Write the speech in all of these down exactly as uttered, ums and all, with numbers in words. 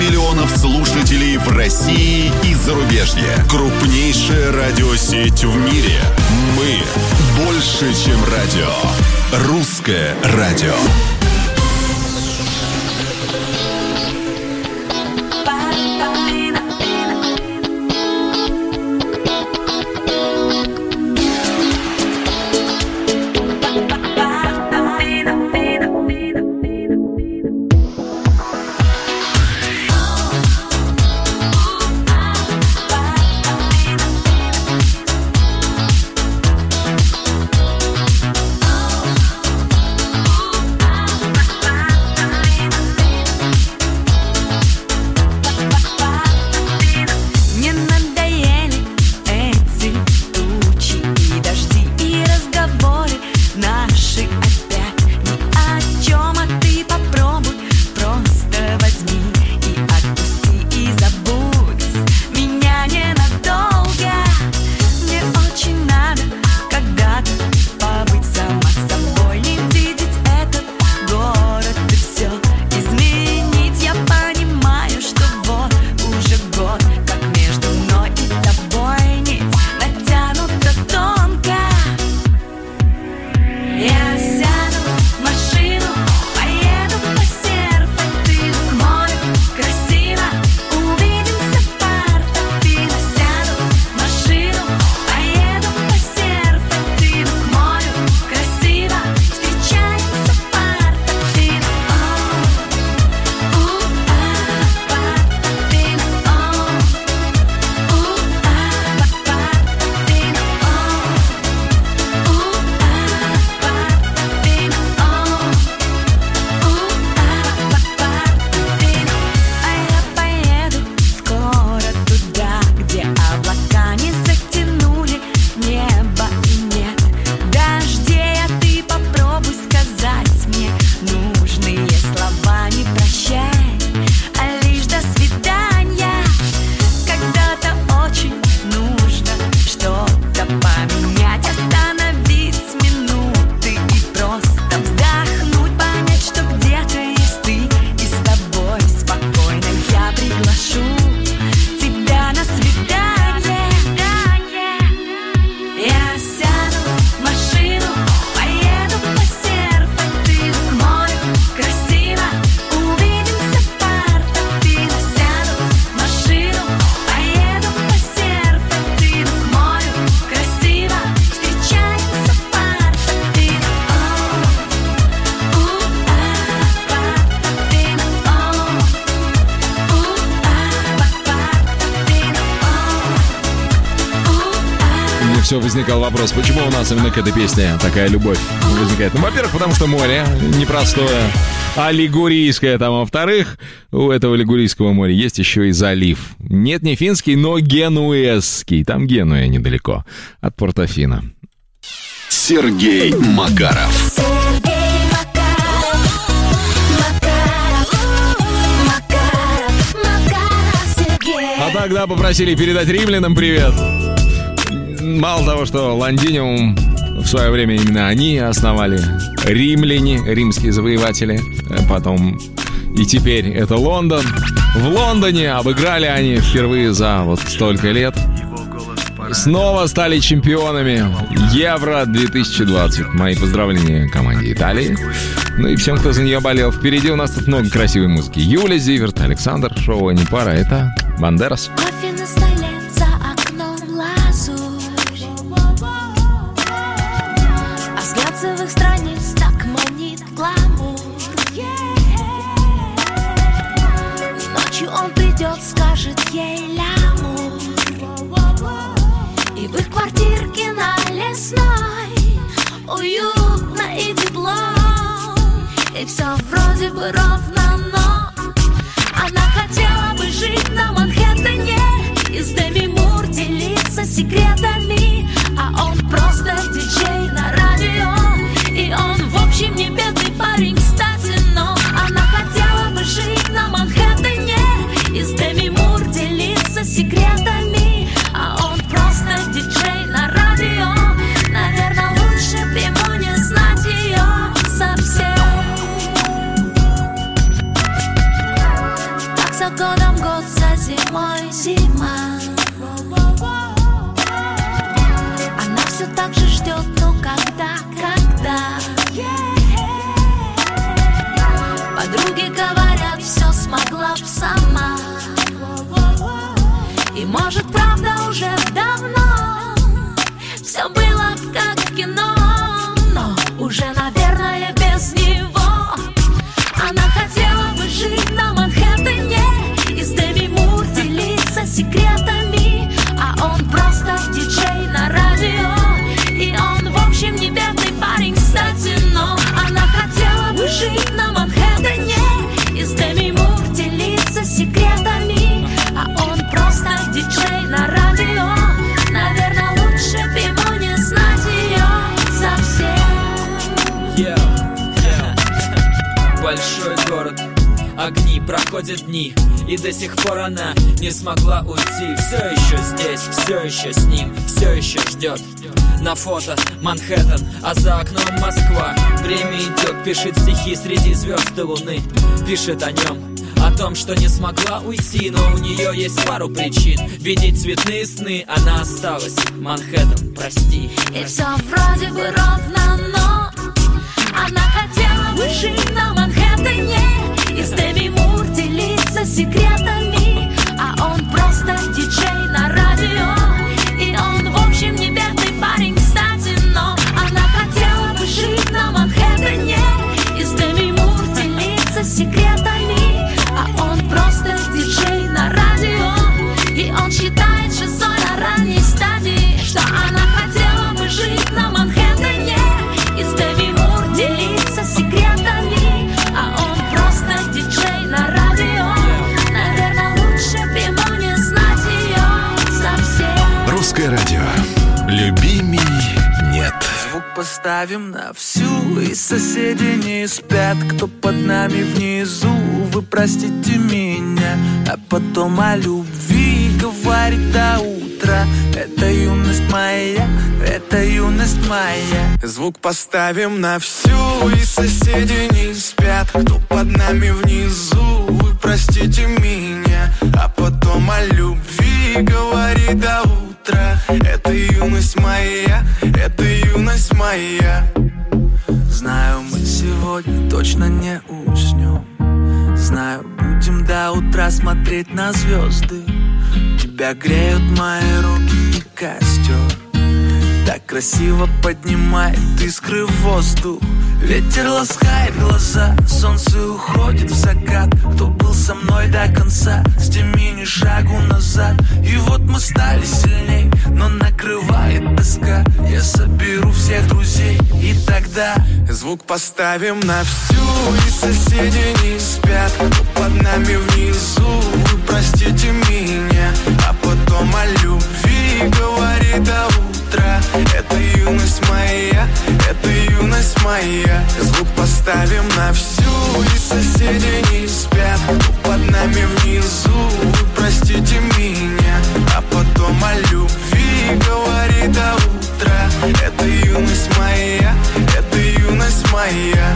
миллионов слушателей в России и зарубежье. Крупнейшая радиосеть в мире. Мы больше, чем радио. Русское радио. Все возникал вопрос, почему у нас именно к этой песне такая любовь возникает. Ну, во-первых, потому что море непростое, аллигурийское там. А во-вторых, у этого Лигурийского моря есть еще и залив. Нет, не финский, но генуэзский. Там Генуя недалеко от Портофино. Сергей Макаров. А тогда попросили передать римлянам привет. Мало того, что Лондиниум в свое время именно они основали, римляне, римские завоеватели, потом и теперь это Лондон. В Лондоне обыграли они впервые за вот столько лет. Снова стали чемпионами Евро две тысячи двадцать. Мои поздравления команде Италии. Ну и всем, кто за нее болел. Впереди у нас тут много красивой музыки. Юля Зиверт, Александр Шоу, не пара, это Бандерас. Скажет ей лямур, и в их квартирке на Лесной уютно и тепло, и все вроде бы ровно, но она хотела бы жить на Манхэттене и с Деми Мур делиться секретами, а он просто диджей на радио, и он в общем не бедный парень, кстати, но она хотела бы жить на Манхэттене и с Деми Мур делиться секретами, а он просто диджей на радио. Наверное, лучше б ему не знать ее совсем. Так за годом год, за зимой зима. Она все так же ждет, но когда, когда подруги говорят, все смогла б сама. И может правда уже давно все было как в кино, но уже, наверное, без него. Она хотела бы жить на Манхэттене и с Деми Мур делиться секретами, а он просто диджей на радио. И он, в общем, не бедный парень, кстати, но она хотела бы жить на Манхэттене и с Деми Мур делиться секретами, а он просто диджей на радио. Наверное, лучше б ему не знать ее совсем. Yeah, yeah. Большой город, огни, проходят дни, и до сих пор она не смогла уйти. Все еще здесь, все еще с ним, все еще ждет. На фото Манхэттен, а за окном Москва. Время идет, пишет стихи среди звезд и луны. Пишет о нем, о том, что не смогла уйти, но у нее есть пару причин видеть цветные сны. Она осталась, Манхэттен, прости. И все вроде бы ровно, но она хотела бы жить на Манхэттене и с Деми Мур делиться секретами, а он просто диджей на радио. И он, в общем, не бедный парень, кстати, но она хотела бы жить на Манхэттене и с Деми Мур делиться секретами, а он просто диджей на радио. И он считает шизой на ранней стадии, что она хотела бы жить на Манхэттене и с Деми Мур делиться секретами, а он просто диджей на радио. Наверное, лучше б ему не знать ее совсем. Русское радио. Любимей нет. Звук поставим на всю, и соседи не спят. Кто под нами внизу, вы простите меня. А потом о любви говорит до утра. Это юность моя, это юность моя. Звук поставим на всю, и соседи не спят. Кто под нами внизу, вы простите меня. А потом о любви говорит до утра. Это юность моя, это юность моя. Знаю, мы сегодня точно не уснем. Знаю, будем до утра смотреть на звезды. Тебя греют мои руки и костер. Так красиво поднимает искры в воздух. Ветер ласкает глаза, солнце уходит в закат. Кто был со мной до конца, сними ни шагу назад. И вот мы стали сильней, но накрывает тоска. Я соберу всех друзей, и тогда звук поставим на всю, и соседи не спят. Кто под нами внизу, вы простите меня. А потом о любви говорит до утра. Это юность моя, это юность моя. Звук поставим на всю, и соседи не спят. Кто под нами внизу, вы простите меня. А потом о любви говорит до утра. Это юность моя, это юность моя.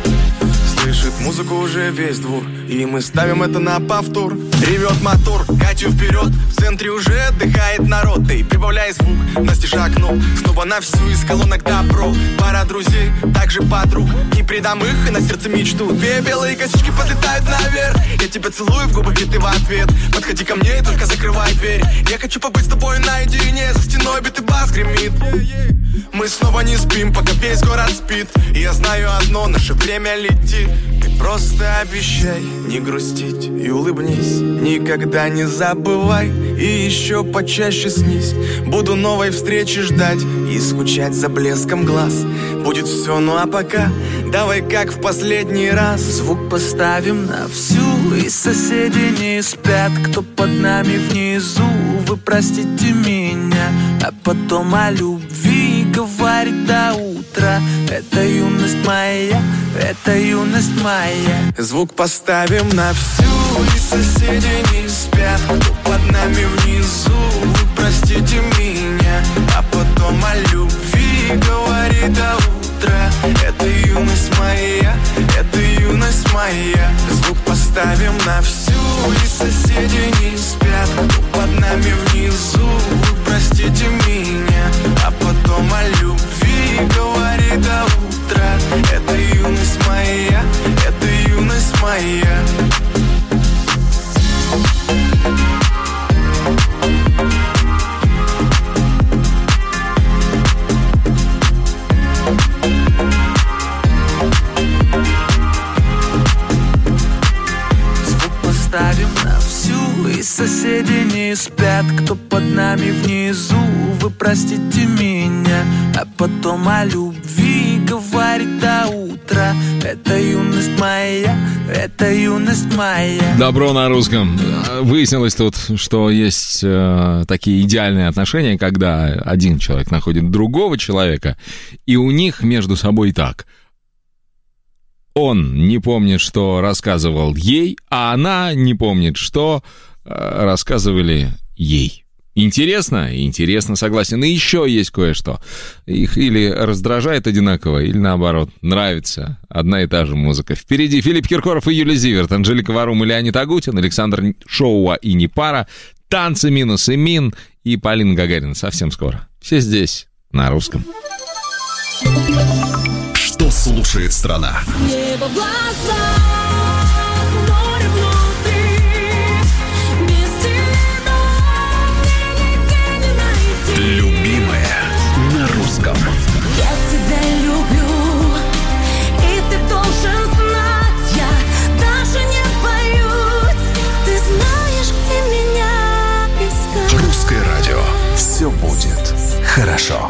Слышит музыку уже весь двор, и мы ставим это на повтор. Ревет мотор, катю вперед, в центре уже отдыхает народ. Ты прибавляй звук, Настя шагнул снова на всю, из колонок добро. Пара друзей, также подруг, не предам их и на сердце мечту. Две белые косички подлетают наверх. Я тебя целую в губы, и ты в ответ. Подходи ко мне и только закрывай дверь. Я хочу побыть с тобой наедине, за стеной битый бас гремит. Мы снова не спим, пока весь город спит. И я знаю одно, наше время летит. Ты просто обещай не грустить и улыбнись. Никогда не забывай и еще почаще снись. Буду новой встречи ждать и скучать за блеском глаз. Будет все, ну а пока давай как в последний раз. Звук поставим на всю, и соседи не спят. Кто под нами внизу, вы простите меня. А потом о любви говорит до утра. Это юность моя, это юность моя. Звук поставим на всю, и соседи не спят. Кто под нами внизу, вы простите меня. А потом о любви говорит до утра. Это юность моя, это юность моя. Звук поставим на всю, и соседи не спят, кто под нами внизу, вы простите меня. А потом о любви говорит до утра. Это юность моя, это юность моя. Добро на русском. Выяснилось тут, что есть э, такие идеальные отношения, когда один человек находит другого человека, и у них между собой так. Он не помнит, что рассказывал ей, а она не помнит, что э, рассказывали ей. Интересно? Интересно, согласен. И еще есть кое-что. Их или раздражает одинаково, или наоборот, нравится одна и та же музыка. Впереди Филипп Киркоров и Юлия Зиверт, Анжелика Варум и Леонид Агутин, Александр Шоуа и Непара, танцы минус и мин и Полина Гагарина. Совсем скоро. Все здесь, на русском. Что слушает страна? Небо в глазах, море внутри. Без тебя мне нигде не найти. Любимая на русском. Я тебя люблю, и ты должен знать. Я даже не боюсь. Ты знаешь, где меня искать. Русское радио. Все будет хорошо.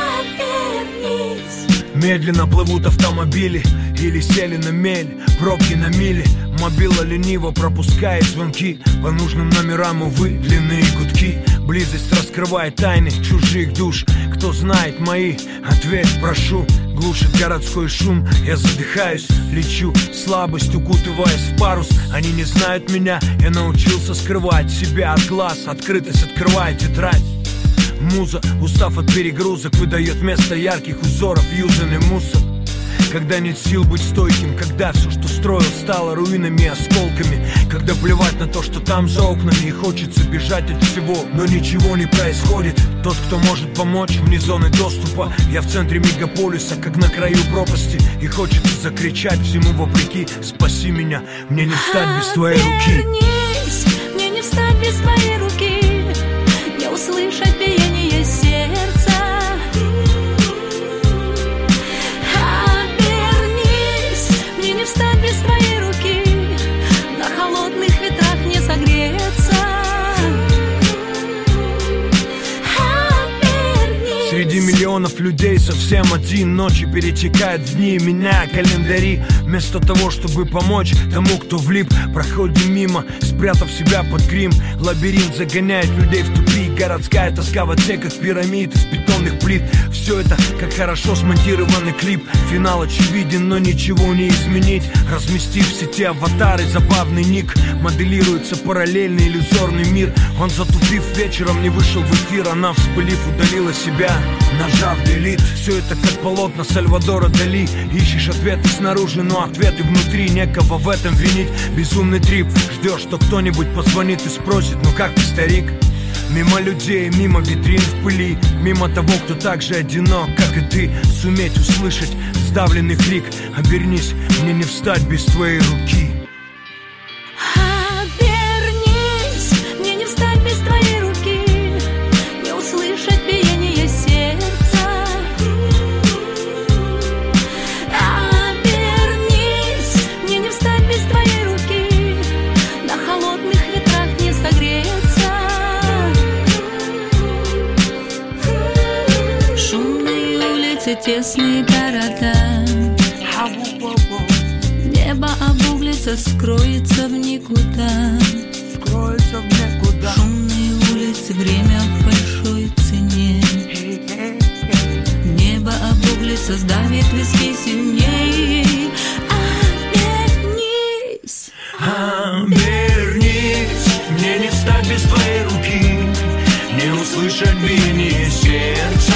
Медленно плывут автомобили или сели на мель, пробки на мили. Мобила лениво пропускает звонки по нужным номерам, увы, длинные гудки. Близость раскрывает тайны чужих душ. Кто знает мои, ответ прошу. Глушит городской шум, я задыхаюсь, лечу, слабость укутываясь в парус. Они не знают меня, я научился скрывать себя от глаз. Открытость открывает тетрадь. Муза, устав от перегрузок, выдает вместо ярких узоров юзанный мусор. Когда нет сил быть стойким, когда все, что строил, стало руинами и осколками. Когда плевать на то, что там за окнами, и хочется бежать от всего, но ничего не происходит. Тот, кто может помочь, вне зоны доступа. Я в центре мегаполиса, как на краю пропасти, и хочется закричать всему вопреки: спаси меня, мне не встать без твоей руки. Обернись, мне не встать без твоей руки, не услышать биение сердца. Обернись, мне не встать без твоей руки, на холодных ветрах не согреться. Обернись. Среди миллионов людей совсем один, ночи перетекают в дни, меняя календари. Вместо того, чтобы помочь тому, кто влип, проходим мимо, спрятав себя под грим. Лабиринт загоняет людей в тупик. Городская тоска в отсеках пирамид из бетонных плит. Все это как хорошо смонтированный клип. Финал очевиден, но ничего не изменить. Разместив в сети аватары, забавный ник, моделируется параллельный иллюзорный мир. Он, затупив, вечером не вышел в эфир. Она, вспылив, удалила себя, нажав делит. Все это как полотна Сальвадора Дали. Ищешь ответы снаружи, но ответы внутри. Некого в этом винить, безумный трип. Ждешь, что кто-нибудь позвонит и спросит: ну как ты, старик? Мимо людей, мимо витрин в пыли, мимо того, кто так же одинок, как и ты. Суметь услышать сдавленный крик: обернись, мне не встать без твоей руки. Обернись, мне не встать без твоей руки, не услышать биение сердца. Обернись, мне не встать без твоей руки, на холодных ветрах не согреться. Шумные улицы, тесные города, небо обуглится, скроется в никуда. Скроется в никуда. Шумные улицы, время в большой цене. Небо обуглится, сдавит виски сильней. Обернись. Обернись, мне не встать без твоей руки, не услышать биение сердца.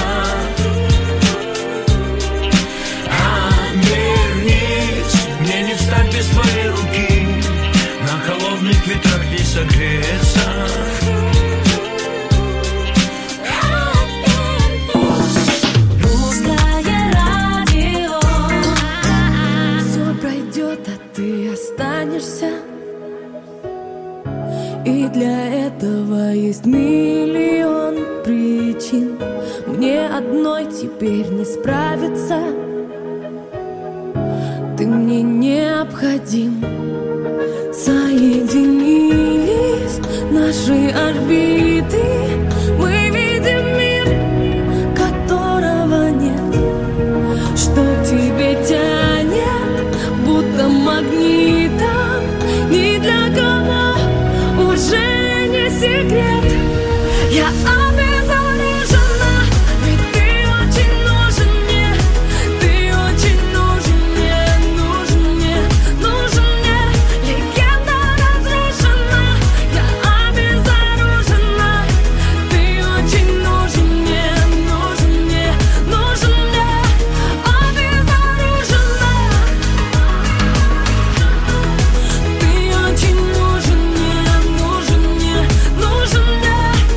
Обернись, мне не встать без твоей руки, на холодных ветрах не согреться. Русское радио. Все пройдет, а ты останешься. И для этого есть миллион причин. Мне одной теперь не справиться. Ты мне необходим. Соединились на нашей орбиты мы видим мир, которого нет. Что к тебе тянет, будто магнитом, ни для кого уже не секрет. Я обезоружена, ведь ты очень нужен мне, ты очень нужен мне, нужен мне, нужен мне. Легенда разрушена, я обезоружена, ты очень нужен мне, нужен мне, нужен мне. Обезоружена, ты очень нужен мне, нужен мне, нужен мне.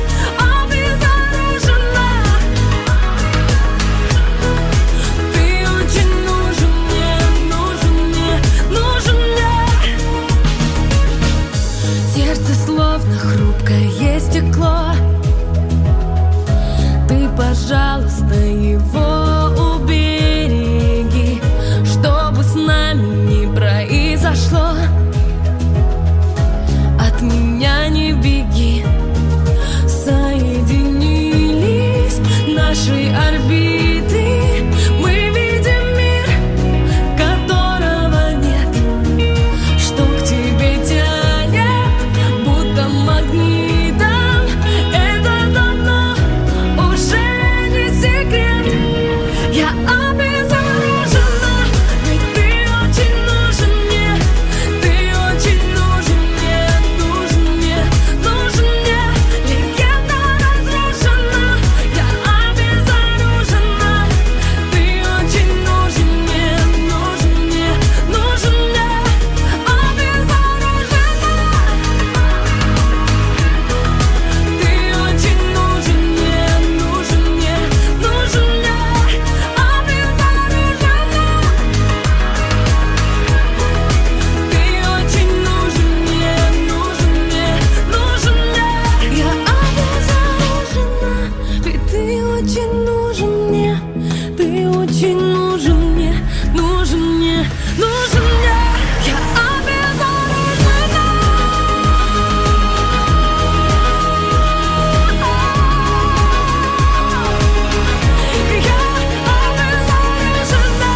Хрупкое стекло, ты, пожалуйста, его убереги, чтобы с нами не произошло. От меня не беги, соединились наши орбиты, мы видим мир, которого нет. Что к тебе тянет, будто магнитом, это давно уже не секрет. Я обезоружена, ведь ты очень нужен мне, ты очень нужен мне, нужен мне, нужен мне. Легенда разрушена, я обезоружена, ты очень нужен мне, нужен мне, нужен мне. Обезоружена, ты очень нужен мне, нужен мне, нужен мне. Обезоружена, ты очень нужен мне, нужен мне, нужен мне. Я обезоружена, ведь ты очень нужен мне, ты очень нужен мне, нужен мне, нужен мне. Я обезоружена. Я обезоружена.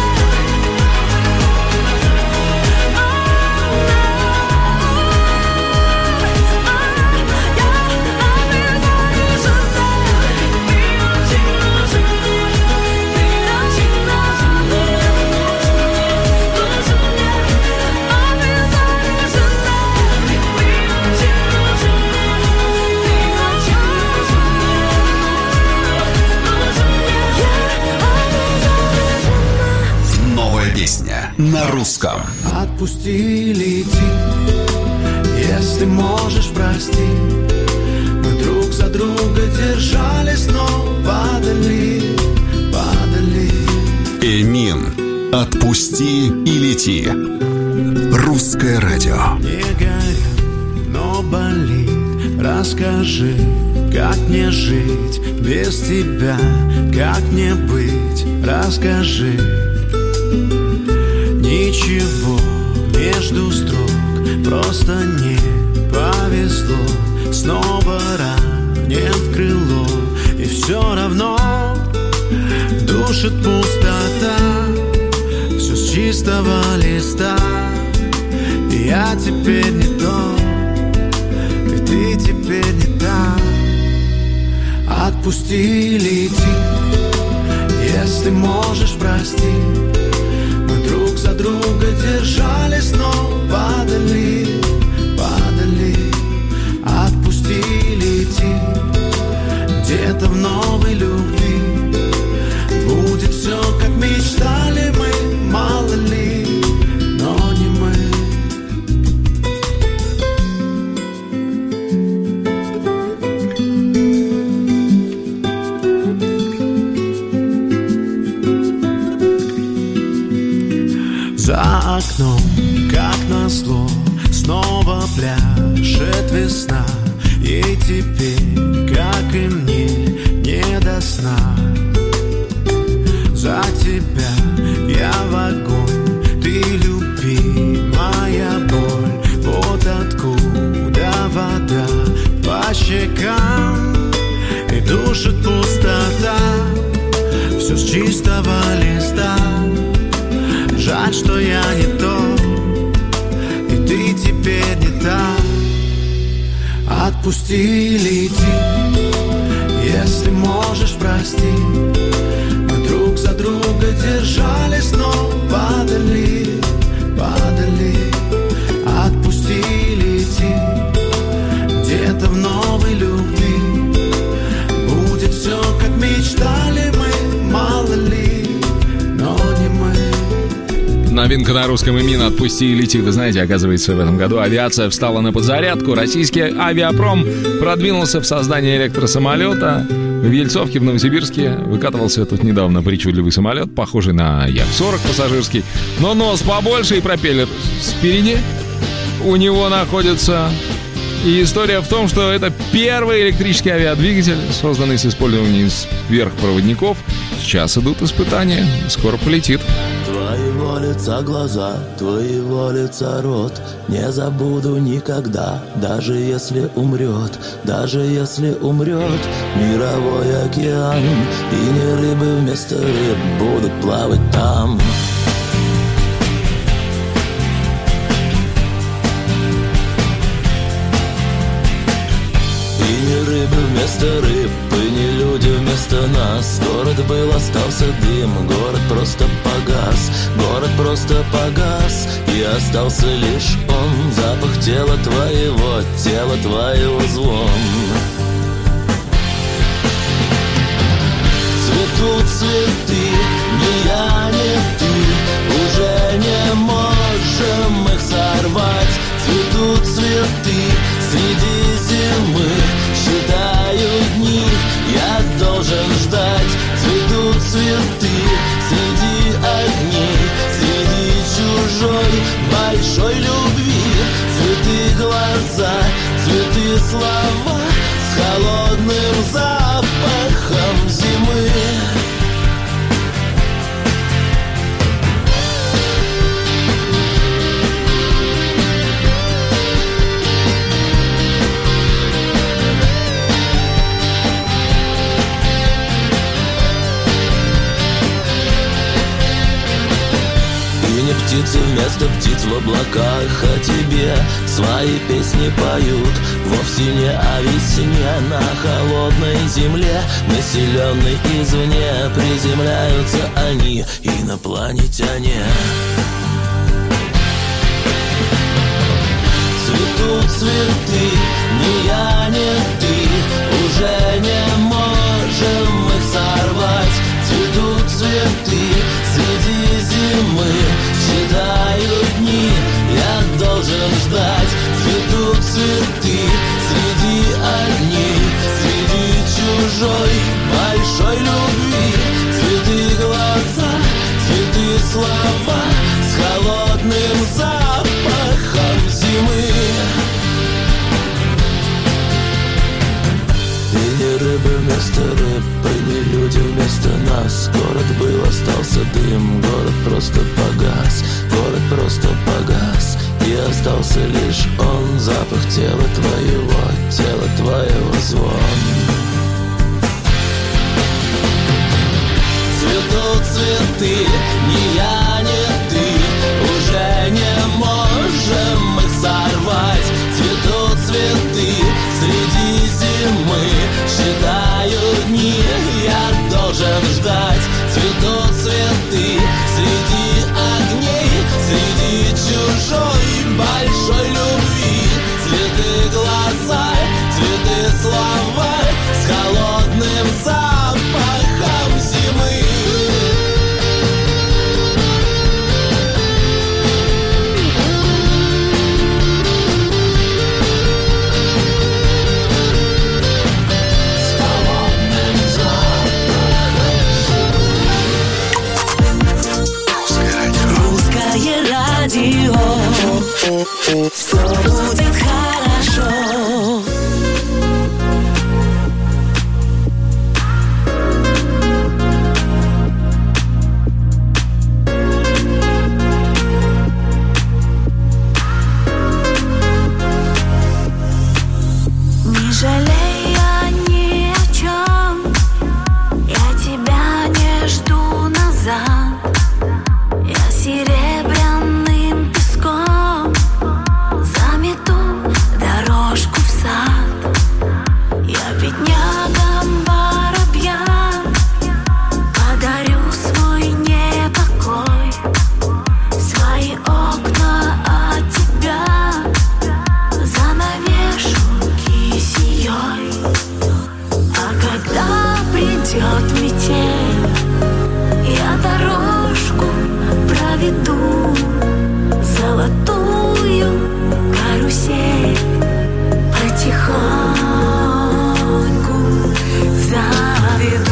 Новая песня на русском. Отпусти, лети, если можешь, прости. Мы друг за друга держались, но падали, падали. Эмин, отпусти и лети. Русское радио. Не горит, но болит. Расскажи, как мне жить без тебя, как мне быть, расскажи. Ничего между строк, просто не повезло. Снова ранен в крыло, и все равно душит пустота. Все с чистого листа, и я теперь не тот, и ты теперь не та. Отпусти, лети, если можешь, прости. Мы друг за друга держались, но падали, падали. Отпусти, лети, где-то в новой любви будет все, как мечтали мы, мало ли, но не мы. За окном, как назло, снова пляшет весна. Ей теперь, как и мне, не до сна. За тебя я в огонь, ты любимая боль. Вот откуда вода по щекам, и душит пустота. Все с чистого листа. Жаль, что я не тот, и ты теперь не та. Отпусти, лети, если можешь, прости. Мы друг за друга держались, но падали, падали. Отпусти, лети, где-то в новой любви будет все, как мечтали мы, мало ли, но не мы. Новинка на русском имени «Отпусти и лети». Вы знаете, оказывается, в этом году авиация встала на подзарядку. Российский авиапром продвинулся в создании электросамолета. В Ельцовке, в Новосибирске, выкатывался тут недавно причудливый самолет, похожий на Як сорок пассажирский, но нос побольше и пропеллер спереди у него находится. И история в том, что это первый электрический авиадвигатель, созданный с использованием сверхпроводников. Сейчас идут испытания, скоро полетит. Твоего лица глаза, твоего лица рот не забуду никогда, даже если умрет, даже если умрет мировой океан, и не рыбы вместо рыб будут плавать там. И не рыбы вместо рыб, и не люди вместо нас. Город был, остался дым, город просто погас, город просто погас, и остался лишь он, запах тела твоего, тела твоего звон. Цветут цветы, ни я, ни ты, уже не можем их сорвать. Цветут цветы среди зимы, считаю дни, я должен ждать. Цветут цветы среди огней, среди чужой большой любви. Цветы глаза, цветы слова с холодным запахом зимы. Птицы вместо птиц в облаках о тебе свои песни поют. Вовсе не о весне на холодной земле, населенной извне, приземляются они, инопланетяне. Цветут цветы, ни я, ни ты, уже не можем их сорвать. Цветут цветы среди зимы, считаю дни, я должен ждать. Цветут цветы среди огней, среди чужой большой любви. Цветы глаза, цветы слова с холодным запахом зимы. И не рыбы вместо рыб, и не люди вместо нас. Город был, остался дым, город просто погас, город просто погас, и остался лишь он, запах тела твоего, тела твоего звон. Цветут цветы, ни я, ни ты, уже не можем их сорвать. Цветут цветы среди зимы, считаю дни, я должен ждать. Цветут цветы среди огней, среди чужой большой любви. Цветы глаза, жалея ни о чем. Я тебя не жду назад. Я серебряным песком замету дорожку в сад. Я беднягам воробьям подарю свой непокой, свои окна от тебя занавешу кисеей. А когда придет метель, я дорожку проведу, золотую карусель потихоньку заведу.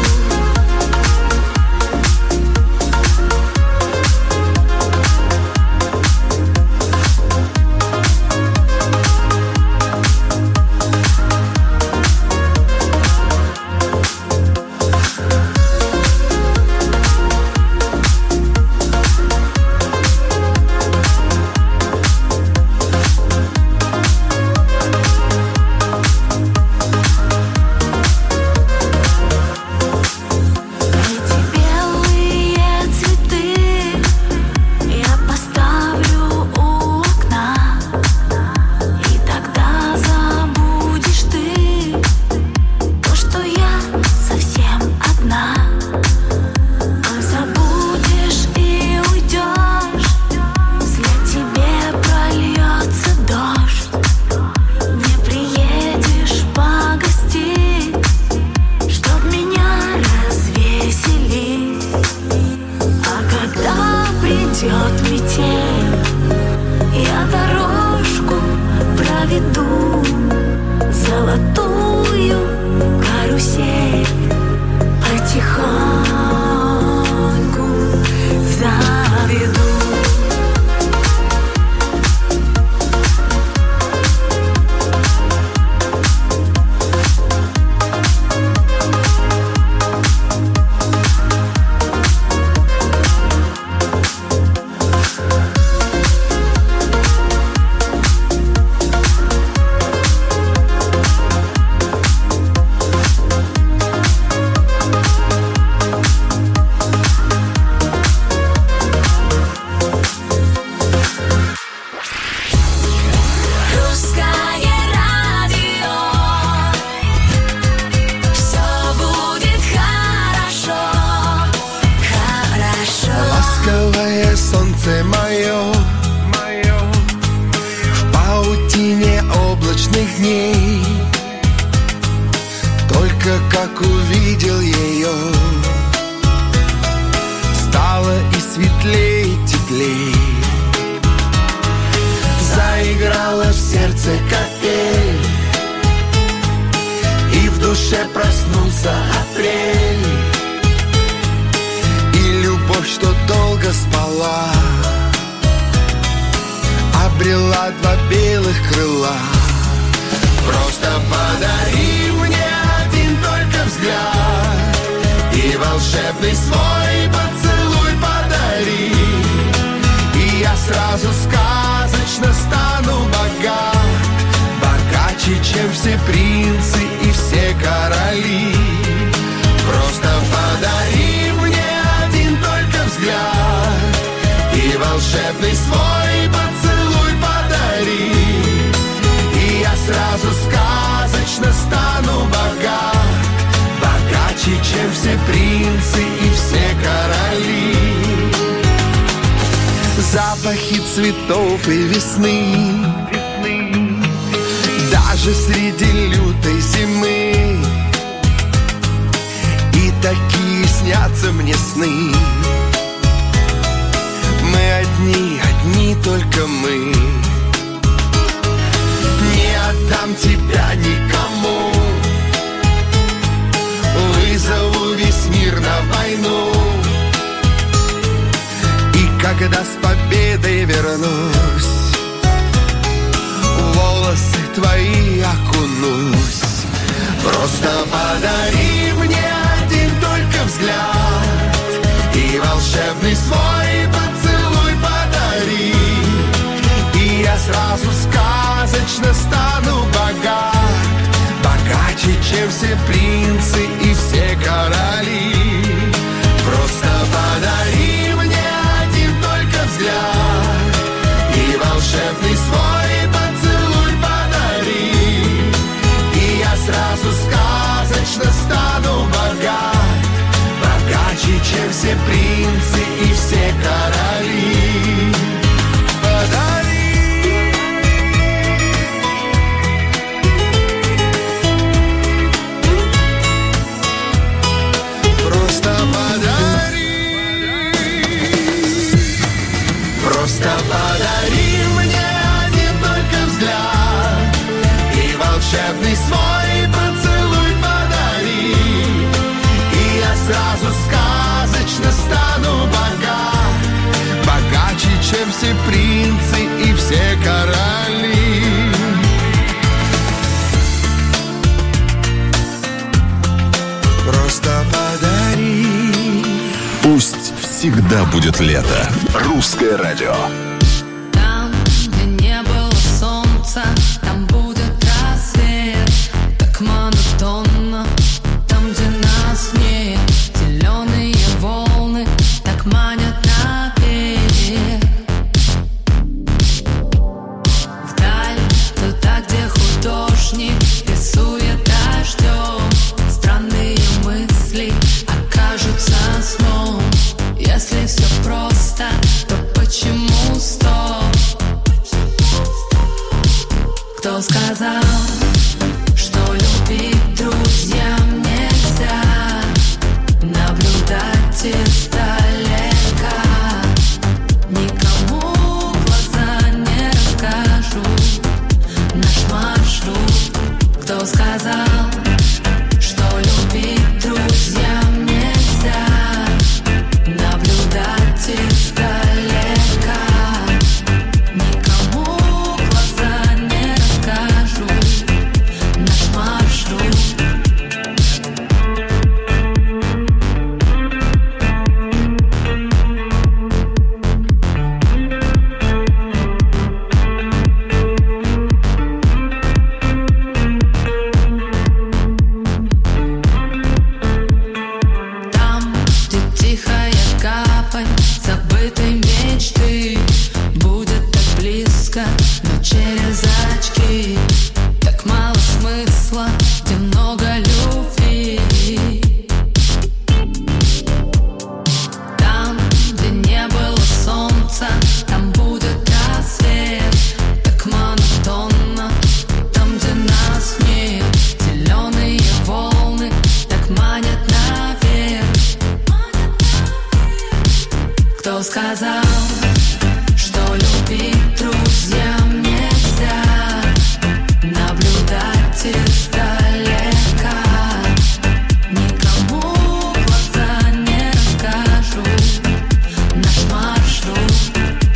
Запахи цветов и весны, даже среди лютой зимы. И такие снятся мне сны. Мы одни, одни только мы. Не отдам тебя никому, вызову весь мир на войну. Когда с победой вернусь, в волосы твои окунусь. Просто подари мне один только взгляд и волшебный свой поцелуй подари. И я сразу сказочно стану богат. чем все принцы и все короли. Просто подари мне один только взгляд и волшебный свой поцелуй подари, и я сразу сказочно стану богат, богаче, чем все принцы и все короли. Подари. Просто подари. Просто подари мне один только взгляд и волшебный свой поцелуй подари, и я сразу сказочно стану богат, богаче, чем все принцы и все короли. Просто подари. Пусть всегда будет лето. Русское радио. Там, где не было солнца, там будет рассвет. Так монотонно. Там, где нас нет, зеленые волны так манят наверх. Вдаль, туда, где художник рисует дождем. Странные мысли окажутся сном. Если все просто, то почему стоп? Кто сказал, что любить друзьям нельзя? Наблюдать издалека. Никому в глаза не расскажу наш маршрут. Кто сказал, что любить друзьям нельзя? Наблюдать издалека. Никому в глаза не расскажу наш маршрут. Там, где тихая гавань забытой мечты, будет так близко, но через очки. Так мало смысла, где много любви. Там, где не было солнца, там будет рассвет. Так монотонно. Там, где нас нет, зеленые волны так манят наверх. Кто сказал, что любить друзьям нельзя? Наблюдать издалека. Никому в глаза не расскажу наш маршрут.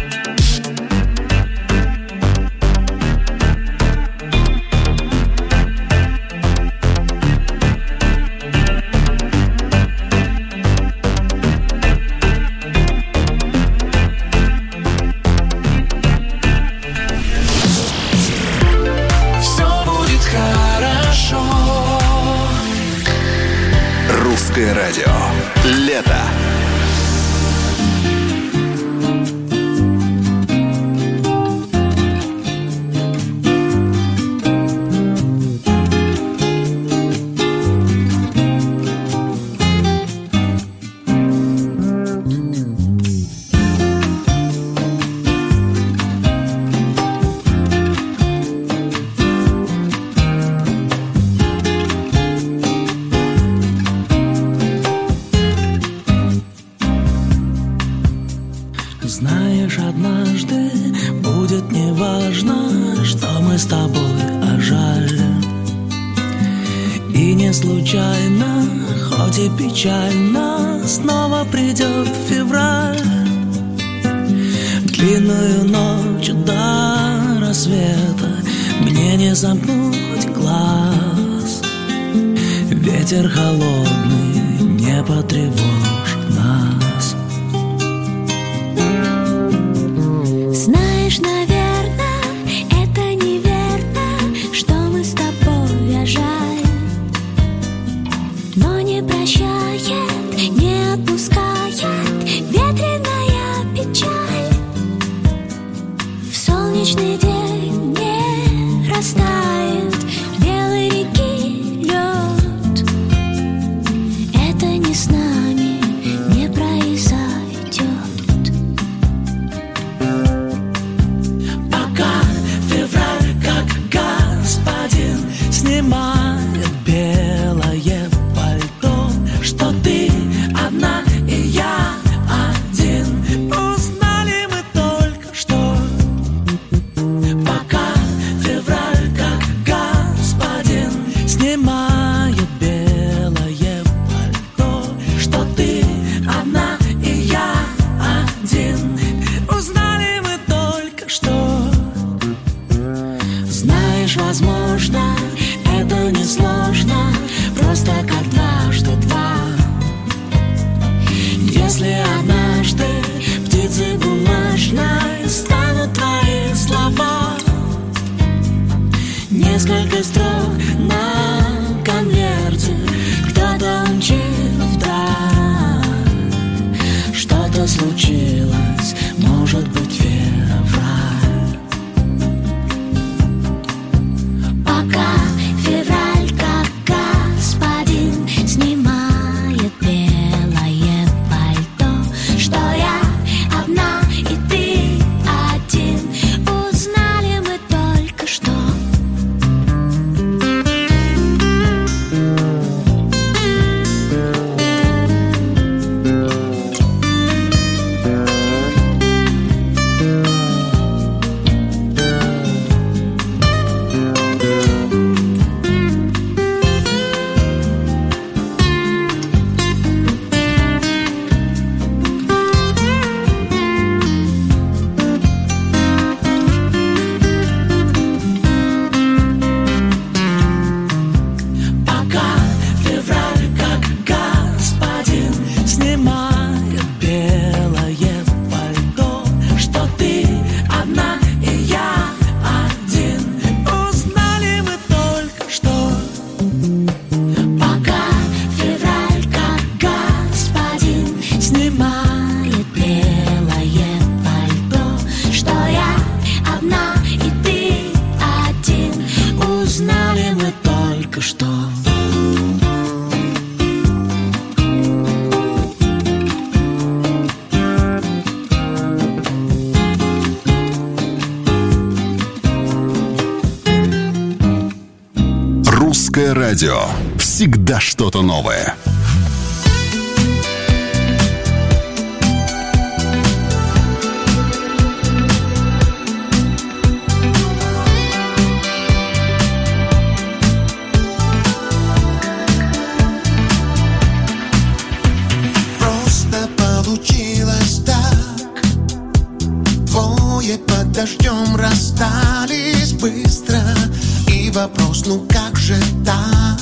Все будет хорошо. Русское радио. Лето. Знаешь, однажды будет неважно, что мы с тобой, а жаль. И не случайно, хоть и печально, снова придет февраль. Длинную ночь до рассвета мне не замкнуть глаз. Ветер холодный не потревожит нас. Знаешь, наверное, это неверно, что мы с тобой, а жаль. снимает белое пальто, что ты одна и я один. Узнали мы только что, пока февраль как господин снимает белое пальто, что ты одна и я один. Узнали мы только что. Знаешь, возможно, это несложно, просто как дважды два. Если однажды птицей бумажной станут твои слова, несколько строк на конверте кто-то умчит вдаль. Что-то случилось, может быть, февраль. Пока февраль как господин снимает белое пальто, что я одна и ты один. Узнали мы только что. Пока февраль как господин снимает белое пальто, что ты одна и я один. Узнали мы только что. Пока февраль как господин снимает белое пальто, что я одна и ты один. Узнали мы только что. Русское радио. Всегда что-то новое. Просто получилось так. Двое под дождем расстались быстро. И вопрос, ну как же так?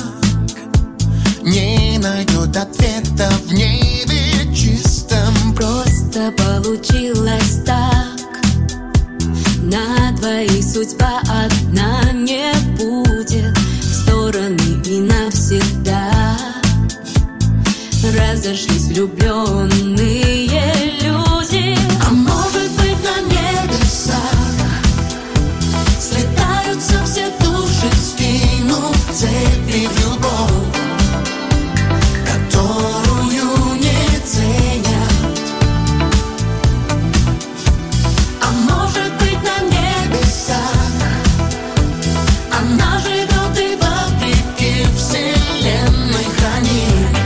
Не найдет ответа в небе чистом. Просто получилось так. На двоих судьба одна не будет. В стороны и навсегда разошлись влюбленные люди. А может быть, на небесах слетаются все души, скинув цепи в любовь, которую не ценят. А может быть, на небесах она живет и вопреки вселенной хранит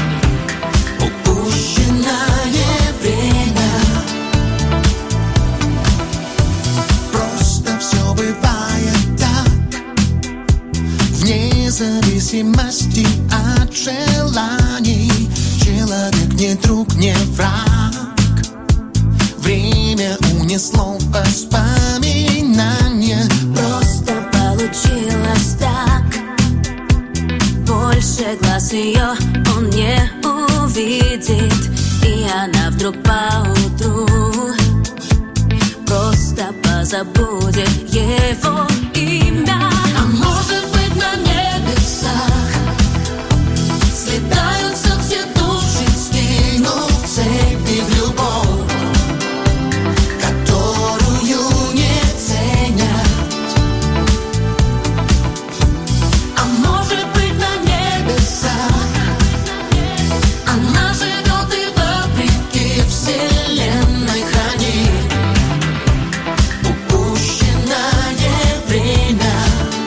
упущенное время. Просто все бывает так, вне зависимости от желаний. Человек не друг, не враг. Время унесло воспоминания. Просто получилось так. Больше глаз ее он не увидит. И она вдруг поутру просто позабудет его имя. А может быть, на небесах слетаются все души, скинув цепи в любовь, которую не ценят. А может быть, на небесах она живет и вопреки вселенной хранит упущенное время.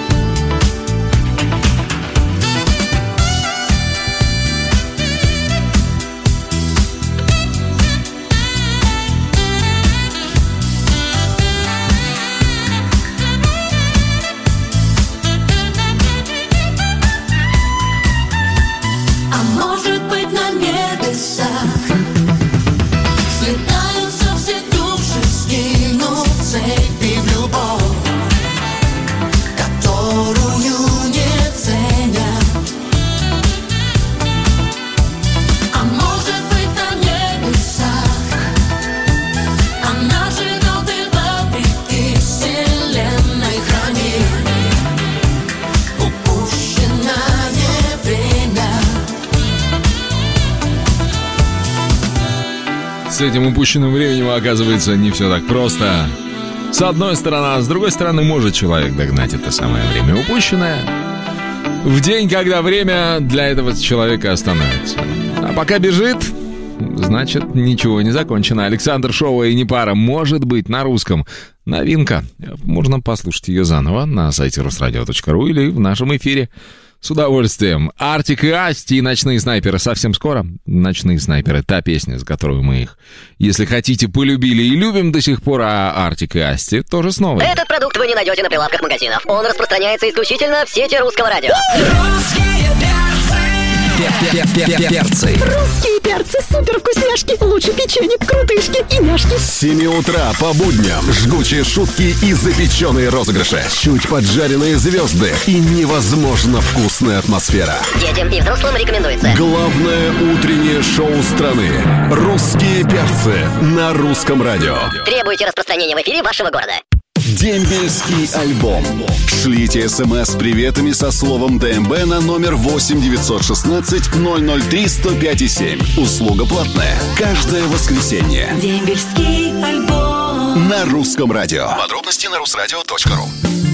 этим упущенным временем оказывается не все так просто. С одной стороны, а с другой стороны, может человек догнать это самое время упущенное в день, когда время для этого человека остановится. А пока бежит, значит, ничего не закончено. Александр Шоу и Непара, может быть, на русском. Новинка. Можно послушать ее заново на сайте русрадио точка ру или в нашем эфире. С удовольствием. Артик и Асти и «Ночные снайперы» совсем скоро. «Ночные снайперы» — та песня, за которую мы их, если хотите, полюбили и любим до сих пор, а Артик и Асти тоже снова. Этот продукт вы не найдете на прилавках магазинов. Он распространяется исключительно в сети русского радио. Русские перцы. Перцы. Русские перцы, супер вкусняшки, лучше печенье, крутышки и няшки. С семи утра по будням жгучие шутки и запеченные розыгрыши. Чуть поджаренные звезды и невозможно вкусная атмосфера. Детям и взрослым рекомендуется. Главное утреннее шоу страны. Русские перцы на русском радио. Требуйте распространения в эфире вашего города. Дембельский альбом. Шлите смс с приветами со словом ДМБ на номер восемь девятьсот шестнадцать ноль ноль три сто пять семь. Услуга платная. Каждое воскресенье. Дембельский альбом. На русском радио. Подробности на русрадио точка ру.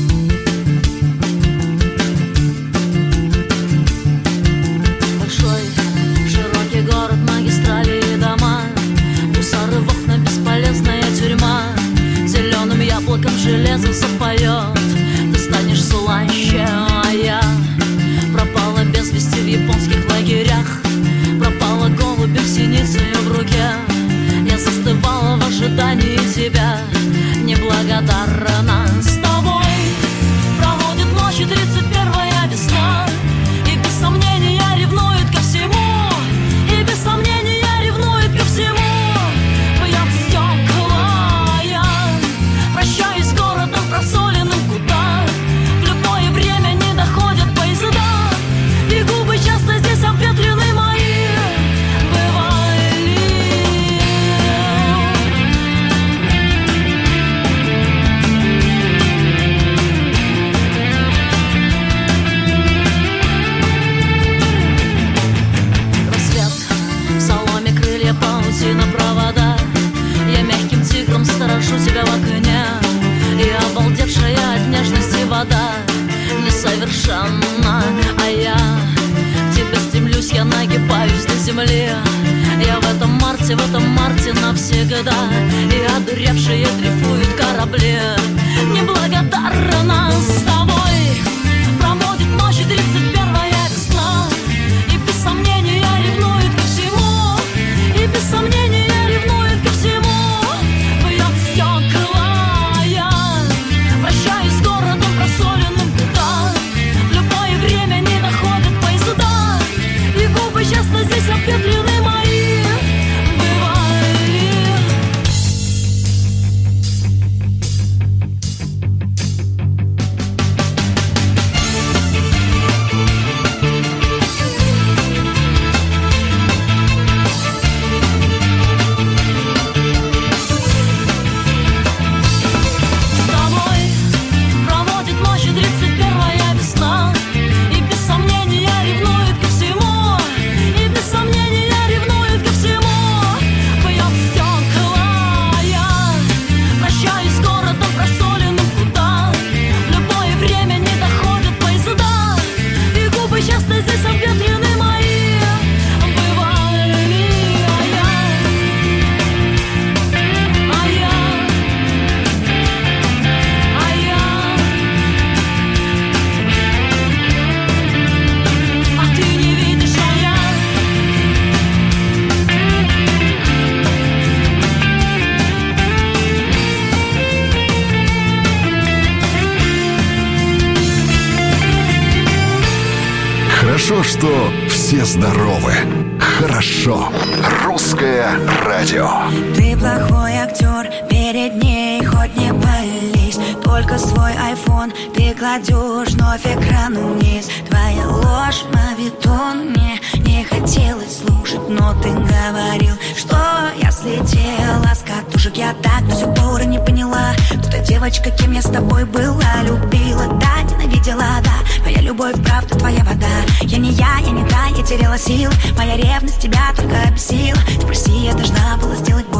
Большой, широкий город, магистрали и дома. Мусоры в окна, бесполезная тюрьма. Зеленым яблоком железо запоет. Ты станешь слаще, а я пропала без вести в японских лагерях. Пропала голубем синицей в руке. Я застывала в ожидании тебя. Неблагодарна с тобой. Проводит ночи тридцать первая весна. И без сомнения ревнует ко всему. И без сомнения ревнует ко всему. Бьет стекла я. Прощаюсь с городом просоленным куда. В любое время не доходят поезда. И губы часто здесь обветрены мои. Бывали. Рассвет, в соломе крылья, паутина, провода. Я мягким тигром сторожу тебя в окне. И обалдевшая от нежности вода несовершенна, а я к тебе стремлюсь, я нагибаюсь до земли. Я в этом марте, в этом марте навсегда. И одуревшие дрейфуют корабли. Неблагодарна с тобой. Проводит ночи тридцать первая весна. И без сомнения ревнует ко всему. И без сомнения ревнует ко всему. Бьет стекла я. Прощаюсь с городом просоленным куда. В любое время не доходят поезда. И губы часто здесь обветрены мои. Бывали. С тобой проводит ночи тридцать первая весна. И без сомнения ревнует ко всему. И без сомнения ревнует ко всему. Бьет стекла я. Прощаюсь с городом просоленным куда. В любое время не доходят поезда. И губы часто здесь обветрены мои. Бывали, а я, а я, а я. А ты не видишь, а я. Хорошо, что все здоровы. Хорошо. Русское радио. Ты плохой актер, перед ней хоть не пались. Только свой айфон ты кладешь вновь экран вниз. Твоя ложь, мавитон, мне не хотелось слушать. Но ты говорил, что я слетела с катушек. Я так до сих пор и не поняла, кто та девочка, кем я с тобой была. Любила, да, ненавидела, да. Моя любовь, правда, твоя вода. Я не я, я не та, я теряла силы. Моя ревность тебя только обесила. Спроси, я должна была сделать больше.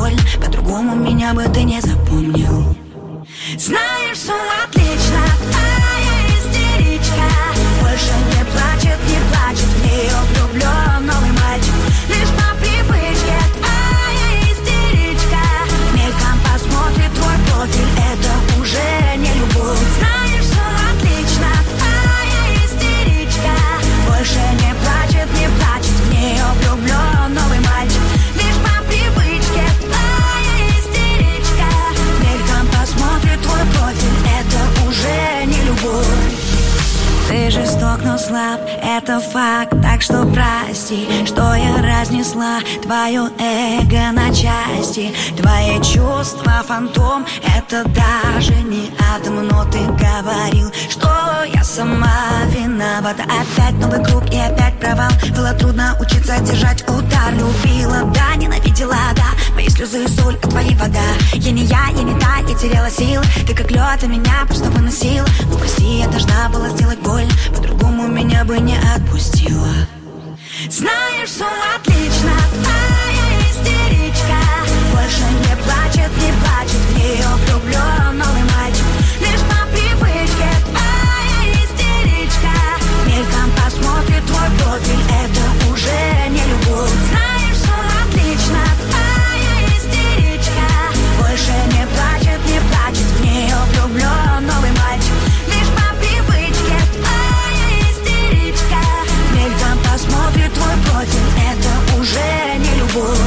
боль. По-другому меня бы ты не запомнил. Знаешь, все отлично, а я истеричка. Больше не плачет, не плачет, в нее влюблен новый мальчик. Лишь по привычке, а я истеричка. Мельком посмотрит твой профиль, это уже не любовь. Знаешь, все отлично, а я истеричка. Больше не плачет, не плачет, в нее влюблен новый мальчик. Лишь по привычке, а я истеричка. Мельком посмотрит твой профиль, это уже не любовь. Ты жесток, но слаб, это факт, так что прости, что я разнесла твое эго на части. Твои чувства фантом, это даже не атом. Но ты говорил, что я сама виновата. Опять новый круг и опять провал. Было трудно учиться держать удар. Любила, да, ненавидела, да. Мои слезы и соль, а твои вода. Я не я, я не та, я теряла силы. Ты как лед, а меня просто выносил. Ну прости, я должна была сделать боль. По-другому меня бы не отпустила. Знаешь, все отлично, а я истеричка. Больше не плачет, не плачет, в нее влюблен новый мальчик. Лишь по привычке, а я истеричка. Мельком посмотрит твой профиль, это уже не любовь. Знаешь, все отлично, а я истеричка. Больше не плачет, не плачет, в нее влюблен новый мальчик. Лишь по привычке, а я истеричка. Мельком посмотрит твой профиль, это уже не любовь.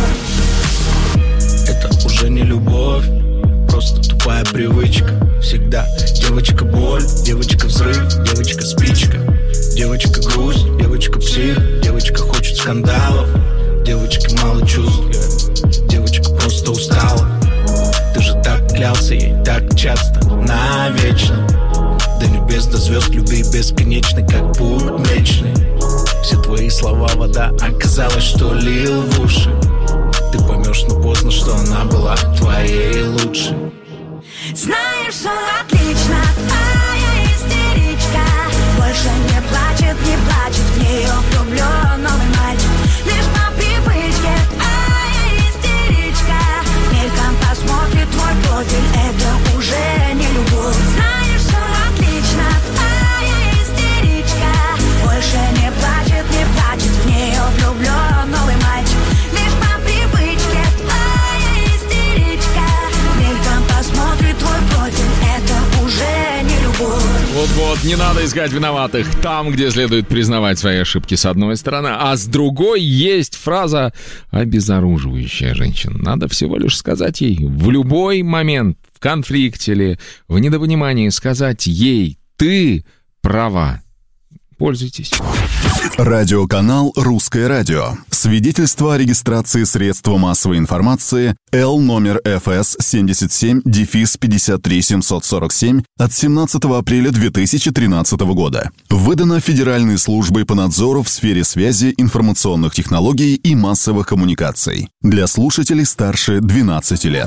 Это уже не любовь, просто тупая привычка. Всегда девочка боль, девочка взрыв, девочка спичка. Девочка грусть, девочка псих, девочка хочет скандалов. Девочка мало чувств, девочка просто устала. Ты же так клялся ей так часто, навечно. До небес, до звезд, любви бесконечной, как путь млечный. Все твои слова вода, оказалось, что лил в уши. Ты поймешь, но поздно, что она была твоей лучшей. Знаешь, все отлично, а я истеричка. Больше не плачет, не плачет, в нее влюблен новый мальчик. Лишь по привычке, а я истеричка. Мельком посмотрит твой профиль, это уже не любовь. Знаешь, все отлично, а я истеричка. Больше не плачет, не плачет, в нее влюблен новый мальчик. Лишь по привычке, а я истеричка. Мельком посмотрит твой профиль, это уже не любовь. Вот-вот, не надо искать виноватых там, где следует признавать свои ошибки, с одной стороны, а с другой есть фраза обезоруживающая женщин. Надо всего лишь сказать ей в любой момент, в конфликте или в недопонимании, сказать ей: ты права. Пользуйтесь. Радиоканал «Русское радио». Свидетельство о регистрации средства массовой информации Л номер эф эс семьдесят семь пятьдесят три семьсот сорок семь от семнадцатого апреля две тысячи тринадцатого года. Выдано Федеральной службой по надзору в сфере связи, информационных технологий и массовых коммуникаций. Для слушателей старше двенадцати лет.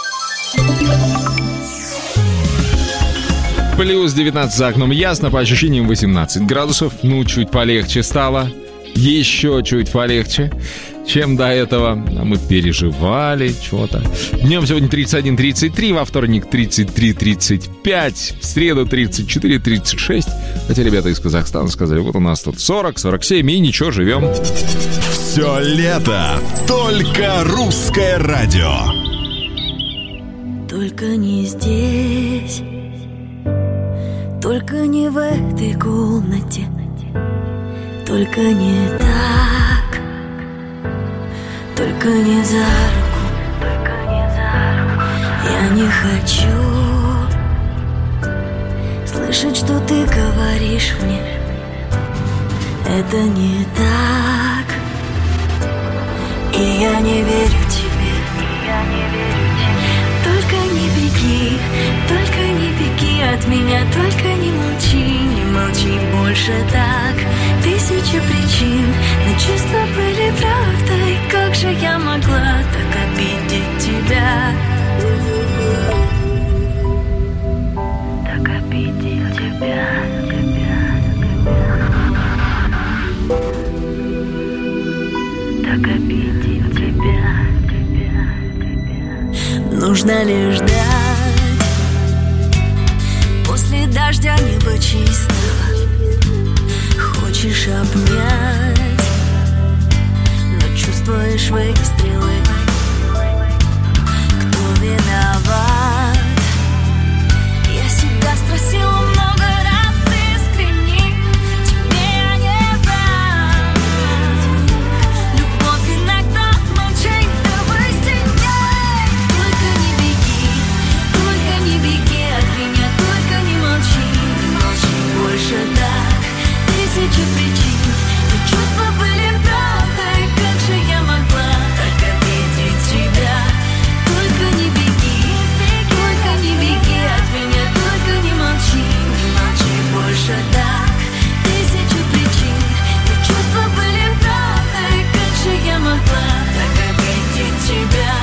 Плюс девятнадцать за окном, ясно, по ощущениям восемнадцать градусов. Ну, чуть полегче стало. Еще чуть полегче, чем до этого. А мы переживали что-то. Днем сегодня тридцать один тридцать три, во вторник тридцать три тридцать пять, в среду тридцать четыре тридцать шесть. Хотя ребята из Казахстана сказали: вот у нас тут сорок сорок семь, и ничего, живем. Все лето только русское радио. Только не здесь, только не в этой комнате, только не так, только не за руку, только не за руку. Я не хочу слышать, что ты говоришь мне. Это не так, и я не верю тебе. Я не верю тебе. Только не беги, только не беги от меня, только не молчи, не молчи больше так. Тысячи причин, но чувства были правдой. Как же я могла так обидеть тебя? Так обидеть тебя, так обидеть тебя, тебя, тебя. нужно лишь ждать. После дождя небо чистого хочешь обнять, но чувствуешь выстрелы. Кто виноват? Я себя спросила много раз искренне. Тебе я не враг. Любовь иногда молчит, давай сильней. Только не беги, только не беги от меня, только не молчи, не молчи больше так. Тысячи причин, но чувства были правдой. Как же я могла так обидеть тебя? Только не беги, только не беги от меня, только не молчи, не молчи больше так. Тысячи причин, но чувства были правдой. Как же я могла так обидеть тебя?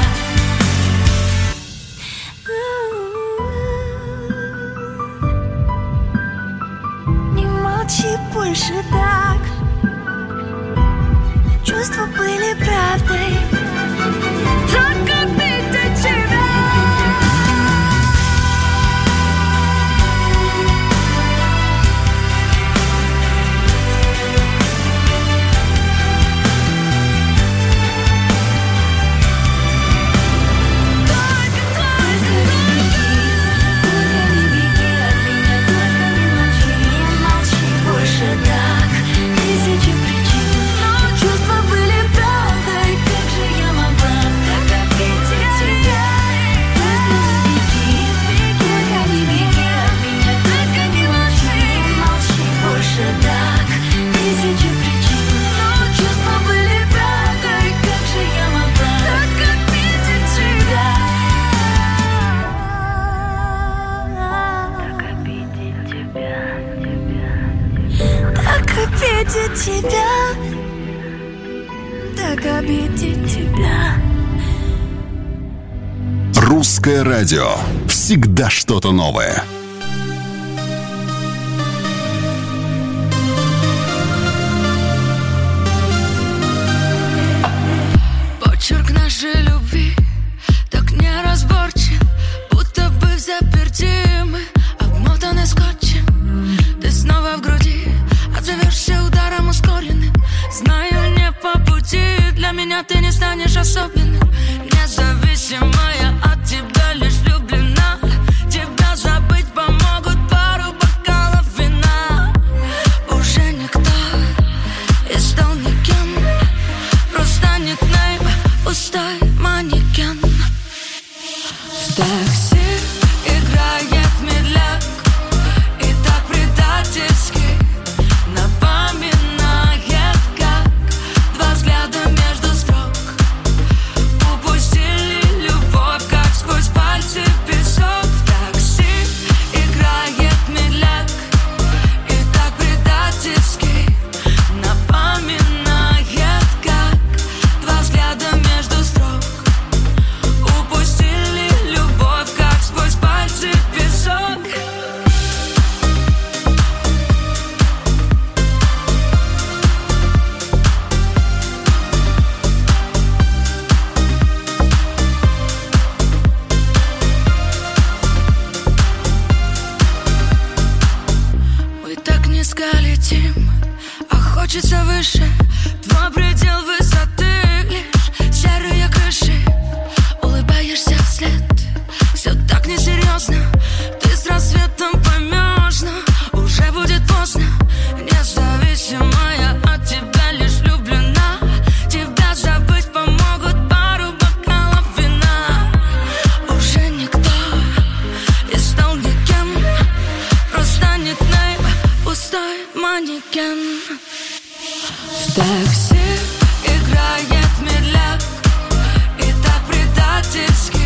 Не молчи больше так. Чувства были правдой. Так обидеть тебя. Обидеть тебя, так обидеть тебя. Русское радио. Всегда что-то новое. Почерк нашей любви так неразборчив, будто бы в заперти мы обмотаны скотчем. Ты снова в груди, отзовешься ударом ускоренным. Знаю, не по пути, для меня ты не станешь особенным. Независимая от тебя, лишь влюблена. Тебя забыть помогут пару бокалов вина. Уже никто и стал никем, просто никнейм, пустой манекен. В такси играет медляк, и так предательски напоминает, как два взгляда между строк упустили любовь, как сквозь пальцы песок. В такси играет медляк, и так предательски напоминает, как два взгляда между строк упустили любовь, как сквозь пальцы песок. Мы так низко летим, а хочется выше. Твой предел высоты лишь серые крыши. Улыбаешься вслед, все так несерьезно. Ты с рассветом поймешь, но уже будет поздно. Независимая от тебя, лишь влюблена. Тебя забыть помогут пару бокалов вина. Уже никто и стал никем, просто никнейм, пустой манекен. В такси играет медляк, и так предательски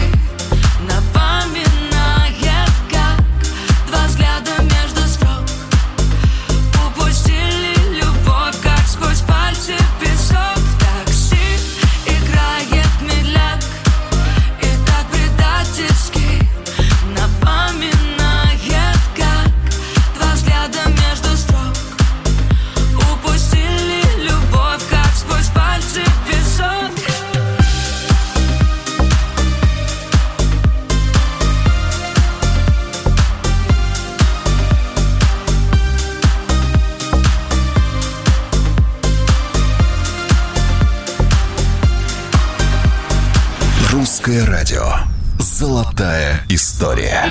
напоминает, как два взгляда между строк упустили любовь, как сквозь пальцы песок. В такси играет медляк, и так предательски напоминает, как два взгляда между строк упустили любовь, как Русское радио. Золотая история.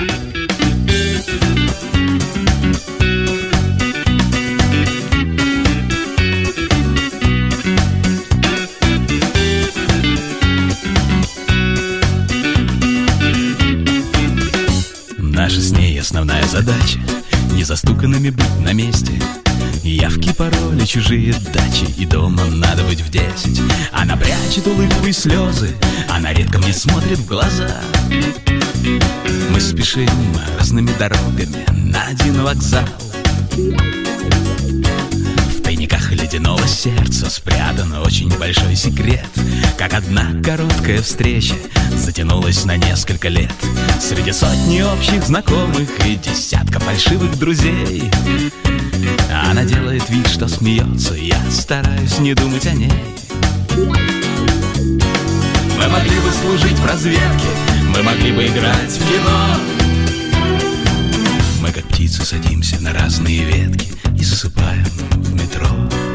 Наша с ней основная задача — не застуканными быть на месте. Явки, пароли, чужие дачи, и дома надо быть в десять. Она прячет улыбку и слезы, она редко мне смотрит в глаза. Мы спешим разными дорогами на один вокзал. В тайниках ледяного сердца спрятан очень большой секрет. Как одна короткая встреча затянулась на несколько лет. Среди сотни общих знакомых и десятка фальшивых друзей она делает вид, что смеется, я стараюсь не думать о ней. Мы могли бы служить в разведке, мы могли бы играть в кино. Мы как птицы садимся на разные ветки и засыпаем в метро.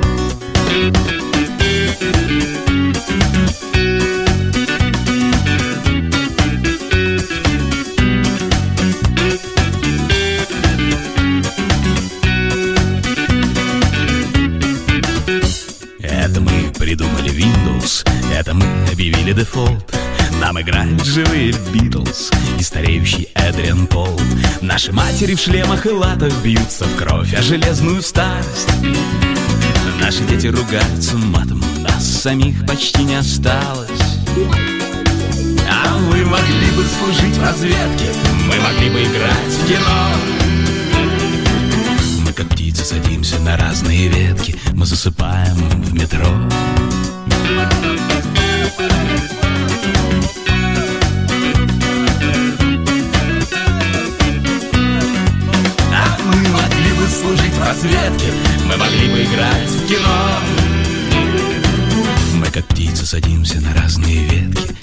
Это мы придумали Windows, это мы объявили дефолт. Нам играют живые Битлз и стареющий Эдриан Пол. Наши матери в шлемах и латах бьются в кровь о железную старость. Наши дети ругаются матом, нас самих почти не осталось. А мы могли бы служить в разведке, мы могли бы играть в кино. Мы как птицы садимся на разные ветки, мы засыпаем в метро. А мы могли бы служить в разведке, мы могли бы играть в кино. Мы как птицы садимся на разные ветки